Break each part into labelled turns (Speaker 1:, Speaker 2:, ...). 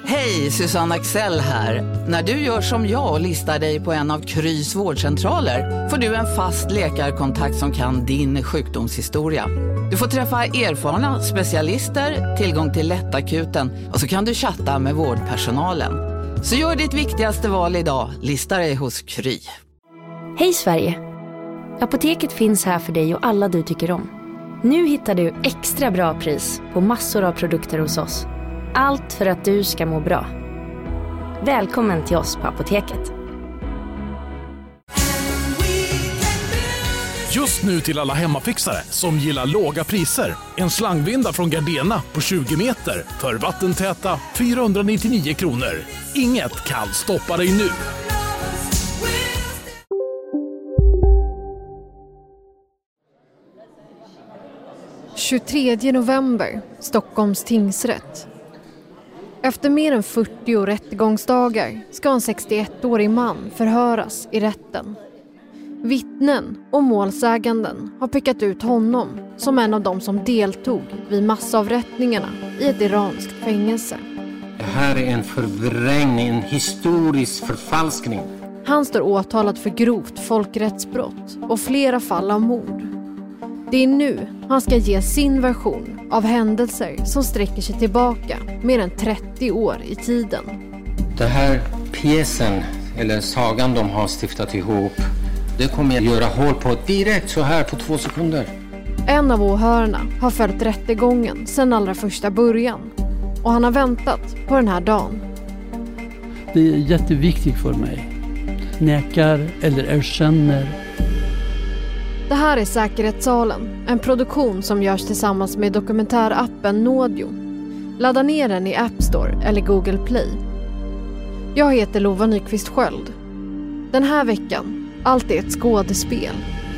Speaker 1: Hej, Susanne Axel här. När du gör som jag och listar dig på en av Krys vårdcentraler får du en fast läkarkontakt som kan din sjukdomshistoria. Du får träffa erfarna specialister, tillgång till lättakuten och så kan du chatta med vårdpersonalen. Så gör ditt viktigaste val idag, lista dig hos Kry.
Speaker 2: Hej Sverige! Apoteket finns här för dig och alla du tycker om. Nu hittar du extra bra pris på massor av produkter hos oss. Allt för att du ska må bra. Välkommen till oss på Apoteket.
Speaker 3: Just nu till alla hemmafixare som gillar låga priser. En slangvinda från Gardena på 20 meter för vattentäta 499 kronor. Inget kan stoppa dig nu.
Speaker 4: –23 november, Stockholms tingsrätt. Efter mer än 40 rättegångsdagar ska en 61-årig man förhöras i rätten. Vittnen och målsäganden har pekat ut honom som en av dem som deltog vid massavrättningarna i ett iranskt fängelse.
Speaker 5: Det här är en förvrängning, en historisk förfalskning.
Speaker 4: Han står åtalad för grovt folkrättsbrott och flera fall av mord. Det är nu han ska ge sin version av händelser som sträcker sig tillbaka mer än 30 år i tiden.
Speaker 5: Den här pjäsen, eller sagan de har stiftat ihop, det kommer jag göra hål på direkt så här på 2 sekunder.
Speaker 4: En av åhörarna har följt rättegången sedan allra första början. Och han har väntat på den här dagen.
Speaker 6: Det är jätteviktigt för mig. Nekar eller erkänner.
Speaker 4: Det här är Säkerhetssalen, en produktion som görs tillsammans med dokumentärappen Nådio. Ladda ner den i App Store eller Google Play. Jag heter Lova Nyqvist Sköld. Den här veckan, allt är ett skådespel.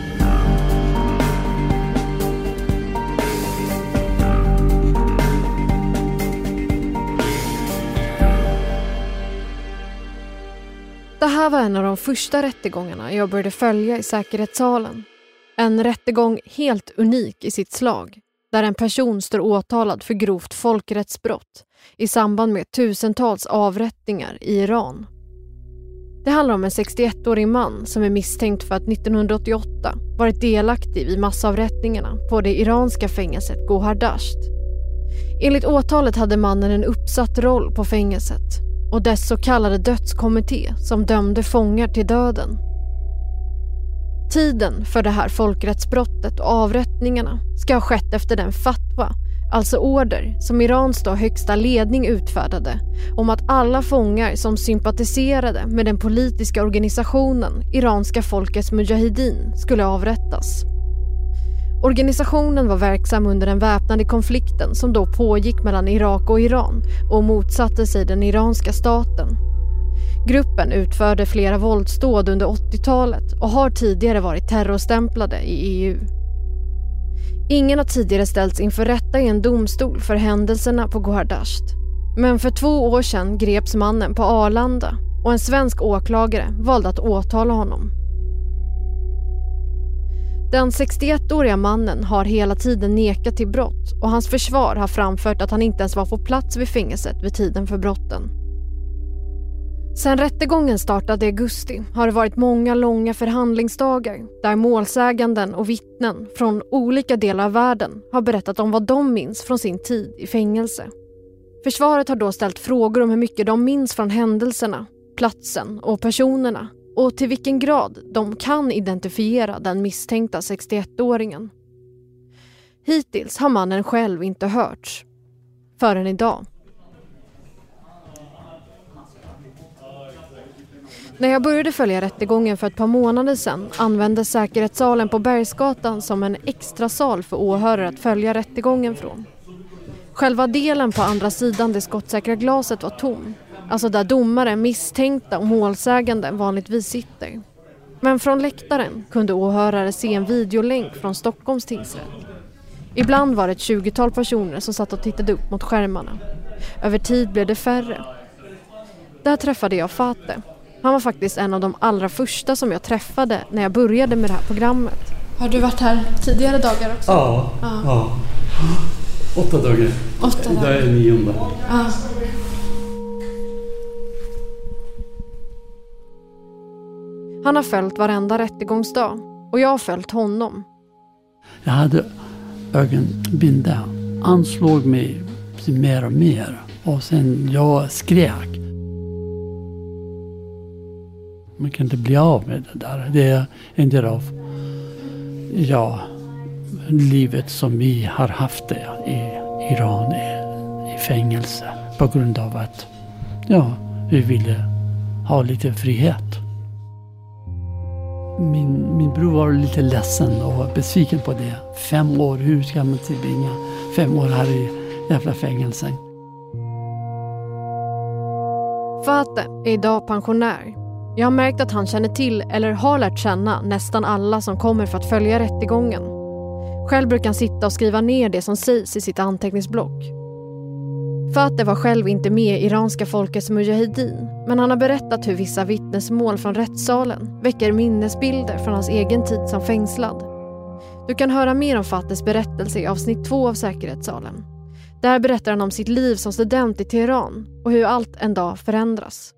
Speaker 4: Det här var en av de första rättegångarna jag började följa i Säkerhetssalen. En rättegång helt unik i sitt slag, där en person står åtalad för grovt folkrättsbrott i samband med tusentals avrättningar i Iran. Det handlar om en 61-årig man som är misstänkt för att 1988 varit delaktig vid massavrättningarna på det iranska fängelset Gohardasht. Enligt åtalet hade mannen en uppsatt roll på fängelset och dess så kallade dödskommitté som dömde fångar till döden. Tiden för det här folkrättsbrottet och avrättningarna ska ha skett efter den fatwa, alltså order som Irans då högsta ledning utfärdade om att alla fångar som sympatiserade med den politiska organisationen Iranska folkets Mujahedin skulle avrättas. Organisationen var verksam under den väpnade konflikten som då pågick mellan Irak och Iran och motsatte sig den iranska staten. Gruppen utförde flera våldsdåd under 80-talet och har tidigare varit terrorstämplade i EU. Ingen har tidigare ställts inför rätta i en domstol för händelserna på Gohardasht. Men för 2 år sedan greps mannen på Arlanda och en svensk åklagare valde att åtala honom. Den 61-åriga mannen har hela tiden nekat till brott och hans försvar har framfört att han inte ens var på plats vid fängelset vid tiden för brotten. Sen rättegången startade i augusti har det varit många långa förhandlingsdagar där målsäganden och vittnen från olika delar av världen har berättat om vad de minns från sin tid i fängelse. Försvaret har då ställt frågor om hur mycket de minns från händelserna, platsen och personerna och till vilken grad de kan identifiera den misstänkta 61-åringen. Hittills har mannen själv inte hörts förrän idag. När jag började följa rättegången för ett par månader sedan användes Säkerhetssalen på Bergsgatan som en extra sal för åhörare att följa rättegången från. Själva delen på andra sidan det skottsäkra glaset var tom, alltså där domare, misstänkta och målsägande vanligtvis sitter. Men från läktaren kunde åhörare se en videolänk från Stockholms tingsrätt. Ibland var det ett 20-tal personer som satt och tittade upp mot skärmarna. Över tid blev det färre. Där träffade jag Fateh. Han var faktiskt en av de allra första som jag träffade när jag började med det här programmet. Har du varit här tidigare dagar också?
Speaker 6: Ja. 8 dagar.
Speaker 4: 8 dagar.
Speaker 6: Idag är 9.
Speaker 4: Ja. Han har följt varenda rättegångsdag och jag har följt honom.
Speaker 6: Jag hade ögonbinda. Han slog mig mer och mer. Och sen jag skrek. Man kan inte bli av med det där. Det är en del av livet som vi har haft det i Iran i fängelse. På grund av att vi ville ha lite frihet. Min bror var lite ledsen och besviken på det. 5 år, hur ska man tillbringa 5 år här i jävla fängelsen?
Speaker 4: Fateh är idag pensionär. Jag har märkt att han känner till eller har lärt känna nästan alla som kommer för att följa rättegången. Själv brukar han sitta och skriva ner det som sägs i sitt anteckningsblock. Fateh var själv inte med i iranska folkets mujahedin, men han har berättat hur vissa vittnesmål från rättssalen väcker minnesbilder från hans egen tid som fängslad. Du kan höra mer om Fatehs berättelse i avsnitt 2 av Säkerhetssalen. Där berättar han om sitt liv som student i Teheran och hur allt en dag förändras.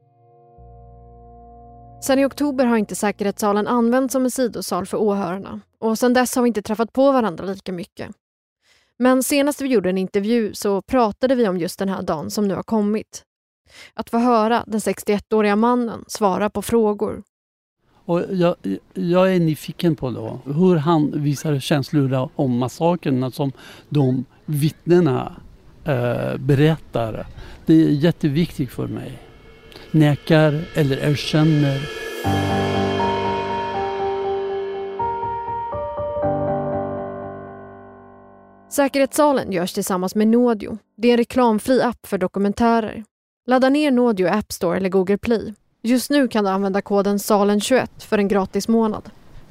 Speaker 4: Sen i oktober har inte Säkerhetssalen använts som en sidosal för åhörarna och sen dess har vi inte träffat på varandra lika mycket. Men senast vi gjorde en intervju så pratade vi om just den här dagen som nu har kommit. Att få höra den 61-åriga mannen svara på frågor.
Speaker 6: Och jag är nyfiken på då, hur han visar känslor om massakerna som de vittnena berättar. Det är jätteviktigt för mig. Nekar eller erkänner.
Speaker 4: Säkerhetssalen görs tillsammans med Nodio. Det är en reklamfri app för dokumentärer. Ladda ner Nodio App Store eller Google Play. Just nu kan du använda koden SALEN21 för en gratis månad.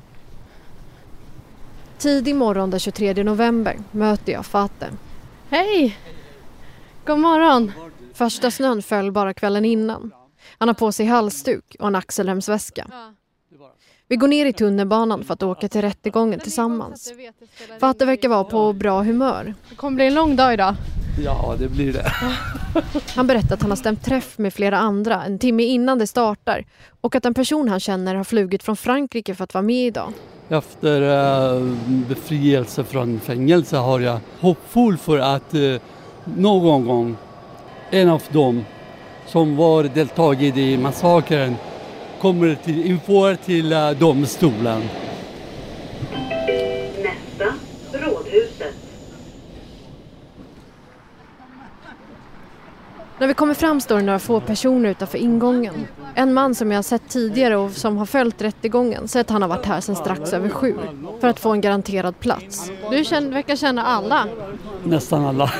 Speaker 4: Tidig morgon den 23 november möter jag Fateh.
Speaker 7: Hej! God morgon!
Speaker 4: Första snön föll bara kvällen innan. Han har på sig halsduk och en axelremsväska. Vi går ner i tunnelbanan för att åka till rättegången tillsammans. Fateh verkar vara på bra humör.
Speaker 7: Det kommer bli en lång dag idag.
Speaker 6: Ja, det blir det.
Speaker 4: Han berättar att han har stämt träff med flera andra en timme innan det startar. Och att en person han känner har flugit från Frankrike för att vara med idag.
Speaker 6: Efter befrielse från fängelse har jag hoppfull för att någon gång en av dem som var deltagit i massakern kommer inför till domstolen.
Speaker 8: Nästa, rådhuset.
Speaker 4: När vi kommer fram står det några få personer utanför ingången. En man som jag har sett tidigare och som har följt rättegången säger att han har varit här sedan strax över 7 för att få en garanterad plats.
Speaker 7: Du verkar känna alla.
Speaker 6: Nästan alla.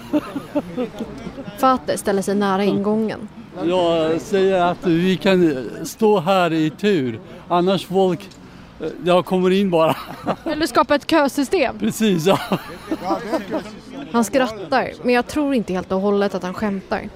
Speaker 4: Fateh ställer sig nära ingången.
Speaker 6: Jag säger att vi kan stå här i tur. Annars folk, jag kommer in bara.
Speaker 7: Eller skapa ett kösystem.
Speaker 6: Precis, ja.
Speaker 4: Han skrattar, men jag tror inte helt och hållet att han skämtar.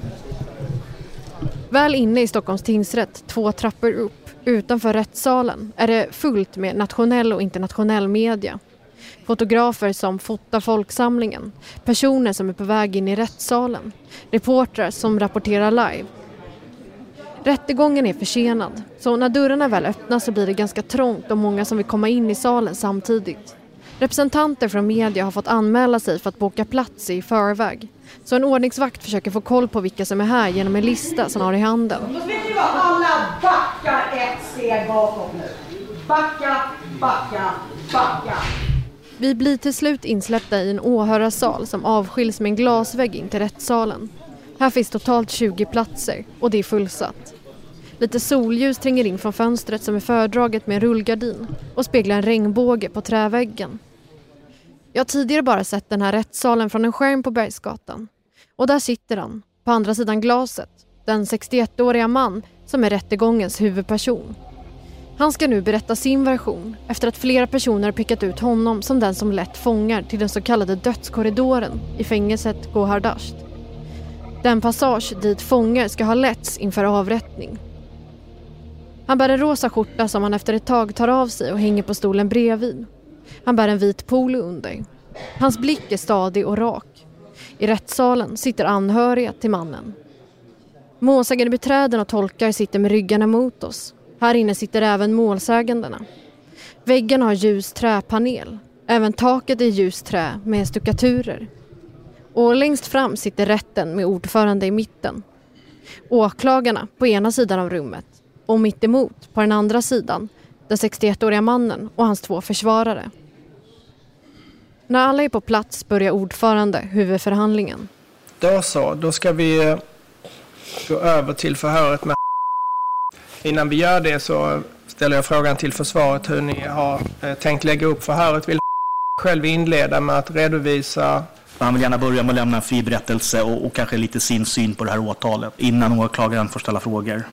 Speaker 4: Väl inne i Stockholms tingsrätt, 2 trappor upp, utanför rättssalen, är det fullt med nationell och internationell media. Fotografer som fotar folksamlingen, personer som är på väg in i rättssalen, reportrar som rapporterar live. Rättegången är försenad, så när dörrarna väl öppnas så blir det ganska trångt och många som vill komma in i salen samtidigt. Representanter från media har fått anmäla sig för att boka plats i förväg. Så en ordningsvakt försöker få koll på vilka som är här genom en lista som har i handen.
Speaker 9: Då vet ni vad, alla backar ett steg bakåt nu. Backa, backa, backa.
Speaker 4: Vi blir till slut insläppta i en åhörarsal som avskiljs med en glasvägg in till rättssalen. Här finns totalt 20 platser och det är fullsatt. Lite solljus tränger in från fönstret som är fördraget med en rullgardin och speglar en regnbåge på träväggen. Jag har tidigare bara sett den här rättssalen från en skärm på Bergsgatan. Och där sitter han, på andra sidan glaset, den 61-åriga man som är rättegångens huvudperson. Han ska nu berätta sin version efter att flera personer har pekat ut honom som den som lett fångar till den så kallade dödskorridoren i fängelset Gohardasht. Den passage dit fångar ska ha letts inför avrättning. Han bär en rosa skjorta som han efter ett tag tar av sig och hänger på stolen bredvid. Han bär en vit polo under. Hans blick är stadig och rak. I rättssalen sitter anhöriga till mannen. Målsägandebiträden och tolkar sitter med ryggarna mot oss. Här inne sitter även målsägandena. Väggarna har ljus träpanel. Även taket är ljust trä med stuckaturer. Och längst fram sitter rätten med ordförande i mitten. Åklagarna på ena sidan av rummet och mitt emot på den andra sidan den 61-åriga mannen och hans 2 försvarare. När alla är på plats börjar ordförande huvudförhandlingen.
Speaker 10: Då ska vi gå över till förhöret med. Innan vi gör det så ställer jag frågan till försvaret hur ni har tänkt lägga upp förhöret. Vill själv inleda med att redovisa.
Speaker 11: Han vill gärna börja med att lämna en fri berättelse och kanske lite sin syn på det här åtalet innan åklagaren får ställa frågor.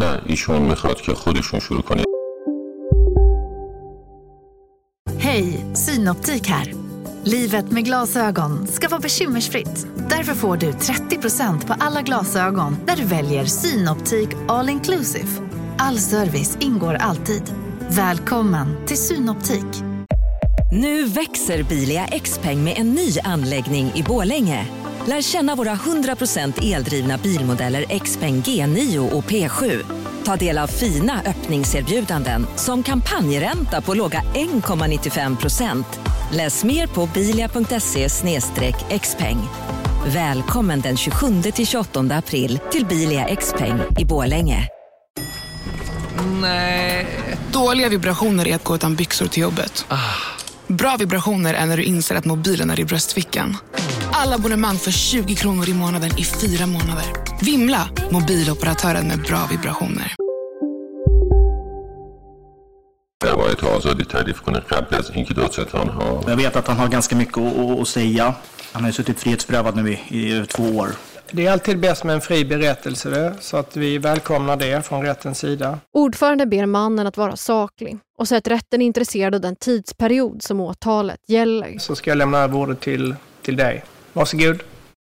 Speaker 12: Hej, Synoptik här. Livet med glasögon ska vara bekymmersfritt. Därför får du 30% på alla glasögon när du väljer Synoptik All Inclusive. All service ingår alltid. Välkommen till Synoptik.
Speaker 13: Nu växer Bilia X-Peng med en ny anläggning i Borlänge. Lär känna våra 100% eldrivna bilmodeller X-Peng G9 och P7. Ta del av fina öppningserbjudanden som kampanjränta på låga 1,95%. Läs mer på bilia.se/Xpeng. Välkommen den 27-28 april till Bilia X-Peng i Borlänge.
Speaker 14: Nej. Dåliga vibrationer är att gå utan byxor till jobbet. Bra vibrationer är när du inser att mobilen är i bröstfickan. Alla abonnemang för 20 kronor i månaden i 4 månader. Vimla, mobiloperatören med bra vibrationer.
Speaker 11: Jag vet att han har ganska mycket att säga. Han har ju suttit frihetsberövad nu i 2 år.
Speaker 10: Det är alltid bäst med en fri berättelse så att vi välkomnar det från rättens sida.
Speaker 4: Ordförande ber mannen att vara saklig och säger att rätten är intresserad av den tidsperiod som åtalet gäller.
Speaker 10: Så ska jag lämna över ordet till dig. Varsågod.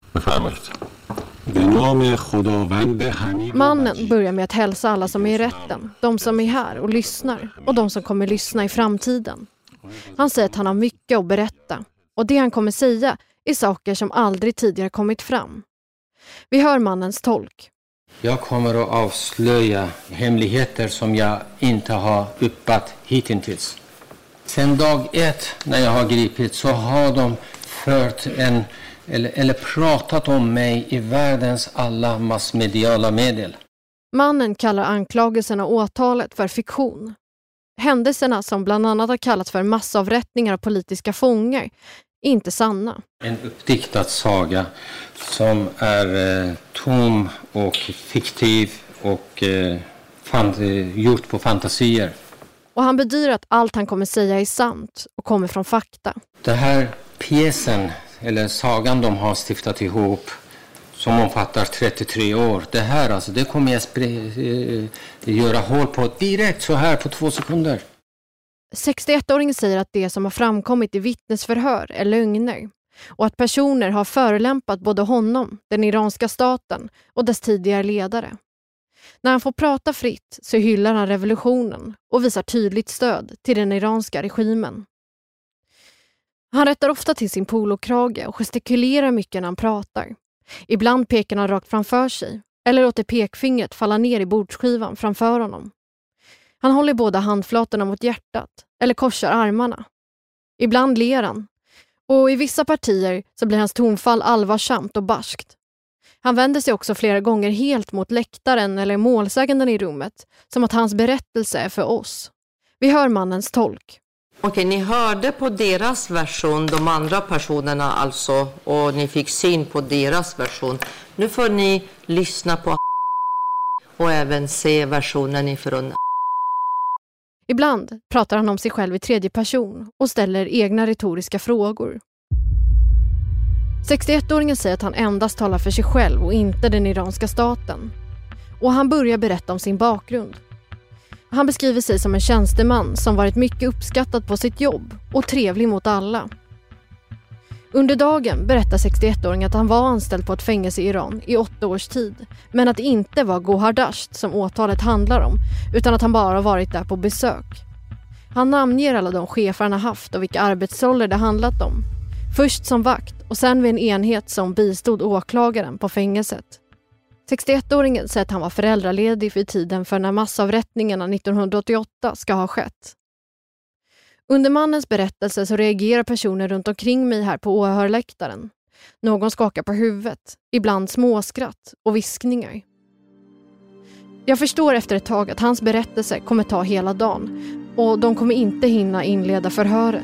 Speaker 4: Mannen börjar med att hälsa alla som är i rätten, de som är här och lyssnar och de som kommer lyssna i framtiden. Han säger att han har mycket att berätta och det han kommer säga är saker som aldrig tidigare kommit fram. Vi hör mannens tolk.
Speaker 5: Jag kommer att avslöja hemligheter som jag inte har uppat hittills. Sen dag 1 när jag har gripit så har de fört eller pratat om mig i världens alla massmediala medel.
Speaker 4: Mannen kallar anklagelserna och åtalet för fiktion. Händelserna som bland annat har kallats för massavrättningar av politiska fångar är inte sanna.
Speaker 5: En uppdiktad saga som är tom och fiktiv och gjort på fantasier.
Speaker 4: Och han bedyrar att allt han kommer säga är sant och kommer från fakta.
Speaker 5: Det här pjäsen eller sagan de har stiftat ihop som omfattar 33 år. Det här alltså, det kommer jag göra hål på direkt så här på 2 sekunder.
Speaker 4: 61-åringen säger att det som har framkommit i vittnesförhör är lögner och att personer har förolämpat både honom, den iranska staten och dess tidigare ledare. När han får prata fritt så hyllar han revolutionen och visar tydligt stöd till den iranska regimen. Han rättar ofta till sin polokrage och gestikulerar mycket när han pratar. Ibland pekar han rakt framför sig eller låter pekfingret falla ner i bordsskivan framför honom. Han håller båda handflatorna mot hjärtat eller korsar armarna. Ibland ler han och i vissa partier så blir hans tonfall allvarsamt och barskt. Han vänder sig också flera gånger helt mot läktaren eller målsäganden i rummet som att hans berättelse är för oss. Vi hör mannens tolk.
Speaker 15: Okej, ni hörde på deras version, de andra personerna alltså, och ni fick syn på deras version. Nu får ni lyssna på och även se versionen ifrån.
Speaker 4: Ibland pratar han om sig själv i tredje person och ställer egna retoriska frågor. 61-åringen säger att han endast talar för sig själv och inte den iranska staten. Och han börjar berätta om sin bakgrund. Han beskriver sig som en tjänsteman som varit mycket uppskattad på sitt jobb och trevlig mot alla. Under dagen berättar 61-åringen att han var anställd på ett fängelse i Iran i 8 års tid. Men att det inte var Gohardasht som åtalet handlar om utan att han bara varit där på besök. Han namnger alla de chefer han har haft och vilka arbetsroller det handlat om. Först som vakt och sen vid en enhet som bistod åklagaren på fängelset. 61-åringen säger att han var föräldraledig vid tiden för när massavrättningarna 1988 ska ha skett. Under mannens berättelse så reagerar personer runt omkring mig här på åhörläktaren. Någon skakar på huvudet, ibland småskratt och viskningar. Jag förstår efter ett tag att hans berättelse kommer ta hela dagen och de kommer inte hinna inleda förhöret.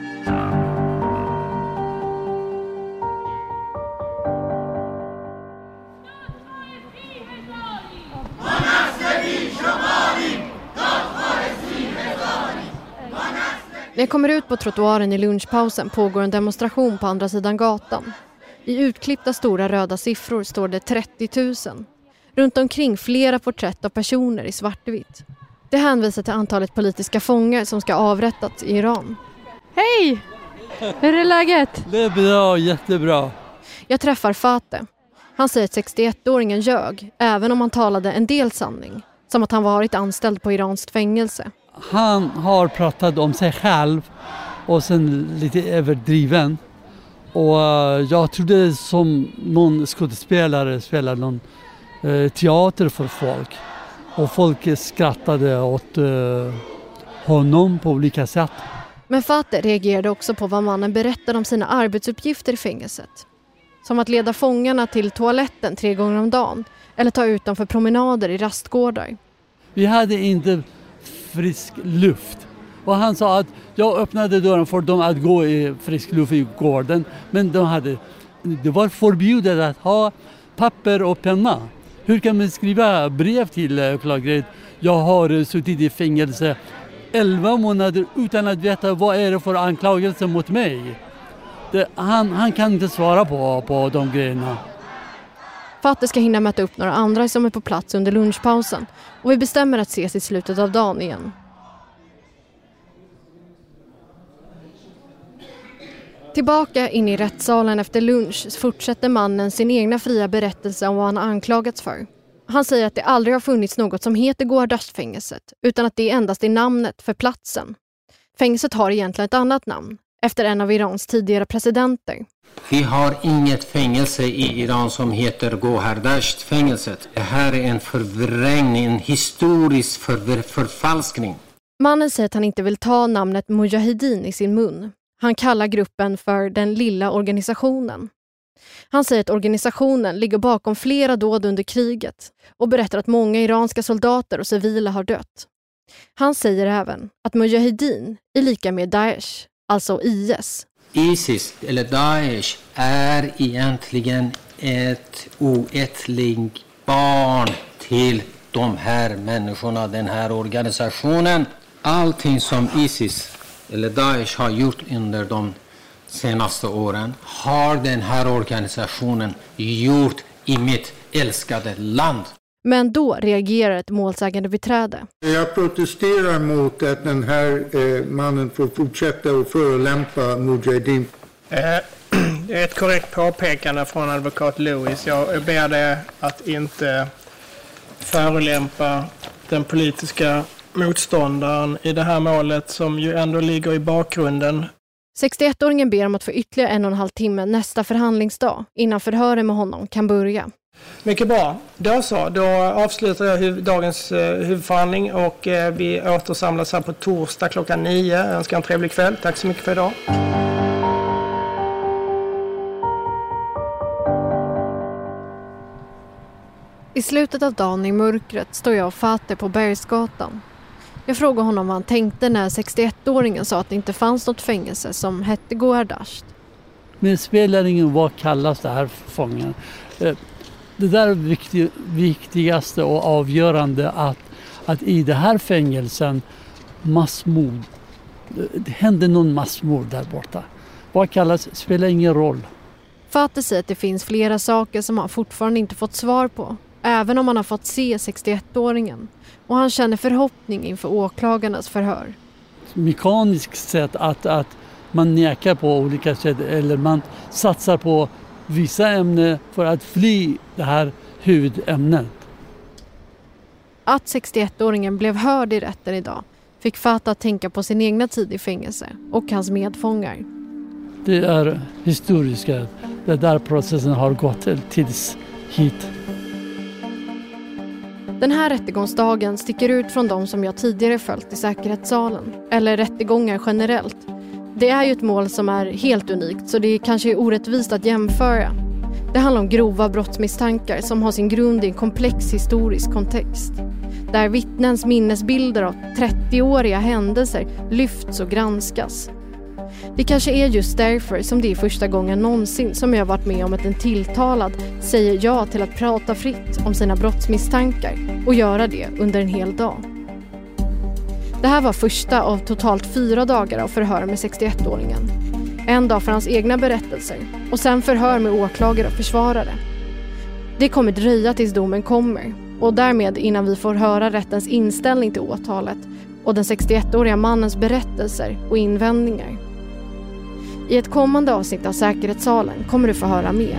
Speaker 4: När jag kommer ut på trottoaren i lunchpausen pågår en demonstration på andra sidan gatan. I utklippta stora röda siffror står det 30 000. Runt omkring flera porträtt av personer i svartvitt. Det hänvisar till antalet politiska fångar som ska avrättas i Iran.
Speaker 7: Hej! Hur är läget?
Speaker 6: Det är bra, jättebra.
Speaker 4: Jag träffar Fateh. Han säger att 61-åringen ljög, även om han talade en del sanning. Som att han varit anställd på iranskt fängelse.
Speaker 6: Han har pratat om sig själv och sen lite överdriven. Och jag trodde som någon skådespelare spelar någon teater för folk. Och folk skrattade åt honom på olika sätt.
Speaker 4: Men Fateh reagerade också på vad mannen berättade om sina arbetsuppgifter i fängelset. Som att leda fångarna till toaletten 3 gånger om dagen. Eller ta ut dem för promenader i rastgårdar.
Speaker 6: Vi hade inte frisk luft. Och han sa att jag öppnade dörren för dem att gå i frisk luft i gården. Men det var förbjudet att ha papper och penna. Hur kan man skriva brev till åklagaren? Jag har suttit i fängelse 11 månader utan att veta vad är det för anklagelse mot mig. Han kan inte svara på de grejerna.
Speaker 4: Fateh ska hinna möta upp några andra som är på plats under lunchpausen. Och vi bestämmer att ses i slutet av dagen igen. Tillbaka in i rättssalen efter lunch fortsätter mannen sin egna fria berättelse om vad han anklagats för. Han säger att det aldrig har funnits något som heter Gohardasht-fängelset, utan att det endast är namnet för platsen. Fängelset har egentligen ett annat namn, efter en av Irans tidigare presidenter.
Speaker 5: Vi har inget fängelse i Iran som heter Gohardasht-fängelset. Det här är en förvrängning, en historisk förfalskning.
Speaker 4: Mannen säger att han inte vill ta namnet Mujahedin i sin mun. Han kallar gruppen för den lilla organisationen. Han säger att organisationen ligger bakom flera dåd under kriget och berättar att många iranska soldater och civila har dött. Han säger även att Mujahedin är lika med Daesh, alltså IS.
Speaker 5: ISIS eller Daesh är egentligen ett oättligt barn till de här människorna, den här organisationen. Allting som ISIS eller Daesh har gjort under de senaste åren har den här organisationen gjort i mitt älskade land.
Speaker 4: Men då reagerar ett målsägande beträde.
Speaker 16: Jag protesterar mot att den här mannen får fortsätta att förolämpa Mujahedin.
Speaker 10: Det är ett korrekt påpekande från advokat Lewis. Jag ber dig att inte förolämpa den politiska motståndaren i det här målet som ju ändå ligger i bakgrunden. 61-åringen ber om att få ytterligare 1,5 timme nästa förhandlingsdag innan förhöret med honom kan börja. Mycket bra. Då avslutar jag dagens huvudförhandling och vi återsamlas här på torsdag klockan 9. Jag önskar en trevlig kväll. Tack så mycket för idag.
Speaker 4: I slutet av dagen i mörkret står jag och Fateh på Bergsgatan. Jag frågar honom vad han tänkte när 61-åringen sa att det inte fanns något fängelse som hette Gohardasht.
Speaker 6: Men spelar ingen vad kallas det här fången. Det där är viktigaste och avgörande att i det här fängelsen massmord. Det hände någon massmord där borta. Vad kallas spelar ingen roll.
Speaker 4: Fateh säger att det finns flera saker som han fortfarande inte fått svar på. Även om han har fått se 61-åringen. Och han känner förhoppning inför åklagarnas förhör.
Speaker 6: Mekaniskt sätt att man nekar på olika sätt. Eller man satsar på vissa ämnen för att fly det här huvudämnet.
Speaker 4: Att 61-åringen blev hörd i rätten idag fick Fateh att tänka på sin egna tid i fängelse och hans medfångar.
Speaker 6: Det är historiskt. Det där processen har gått tills hit.
Speaker 4: Den här rättegångsdagen sticker ut från de som jag tidigare följt i säkerhetssalen. Eller rättegångar generellt. Det är ju ett mål som är helt unikt, så det kanske är orättvist att jämföra. Det handlar om grova brottsmisstankar som har sin grund i en komplex historisk kontext. Där vittnens minnesbilder av 30-åriga händelser lyfts och granskas. Det kanske är just därför som det är första gången någonsin som jag varit med om att en tilltalad säger ja till att prata fritt om sina brottsmisstankar och göra det under en hel dag. Det här var första av totalt 4 dagar av förhör med 61-åringen. En dag för hans egna berättelser och sen förhör med åklagare och försvarare. Det kommer dröja tills domen kommer och därmed innan vi får höra rättens inställning till åtalet och den 61-åriga mannens berättelser och invändningar. I ett kommande avsnitt av Säkerhetssalen kommer du få höra mer.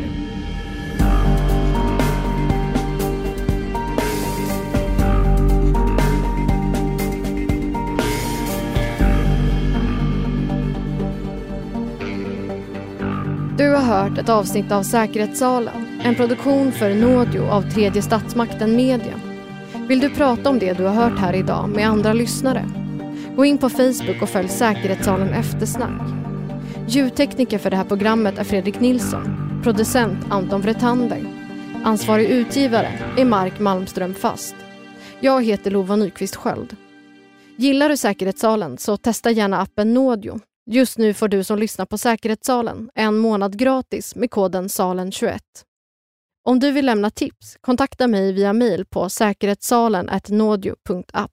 Speaker 4: Du har hört ett avsnitt av Säkerhetssalen, en produktion för Nådio av Tredje Statsmakten Media. Vill du prata om det du har hört här idag med andra lyssnare? Gå in på Facebook och följ Säkerhetssalen Eftersnack. Ljudtekniker för det här programmet är Fredrik Nilsson, producent Anton Vretander. Ansvarig utgivare är Mark Malmström Fast. Jag heter Lova Nyqvist Sköld. Gillar du Säkerhetssalen så testa gärna appen Nådio. Just nu får du som lyssnar på Säkerhetssalen 1 månad gratis med koden SALEN21. Om du vill lämna tips, kontakta mig via mail på säkerhetssalen@nodio.app.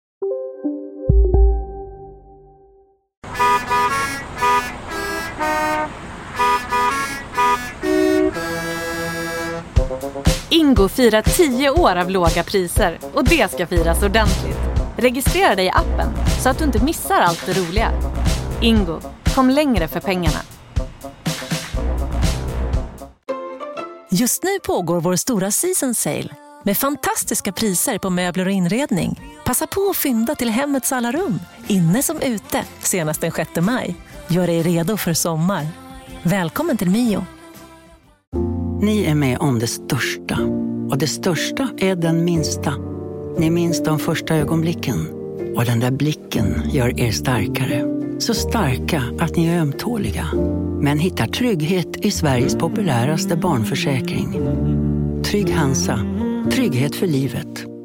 Speaker 17: Ingo firar 10 år av låga priser och det ska firas ordentligt. Registrera dig i appen så att du inte missar allt det roliga. Ingo, kom längre för pengarna.
Speaker 18: Just nu pågår vår stora season sale med fantastiska priser på möbler och inredning. Passa på att fynda till hemmets alla rum, inne som ute, senast den 6 maj. Gör dig redo för sommar. Välkommen till Mio.
Speaker 19: Ni är med om det största. Och det största är den minsta. Ni minns de första ögonblicken. Och den där blicken gör er starkare. Så starka att ni är ömtåliga. Men hittar trygghet i Sveriges populäraste barnförsäkring. Trygg Hansa. Trygghet för livet.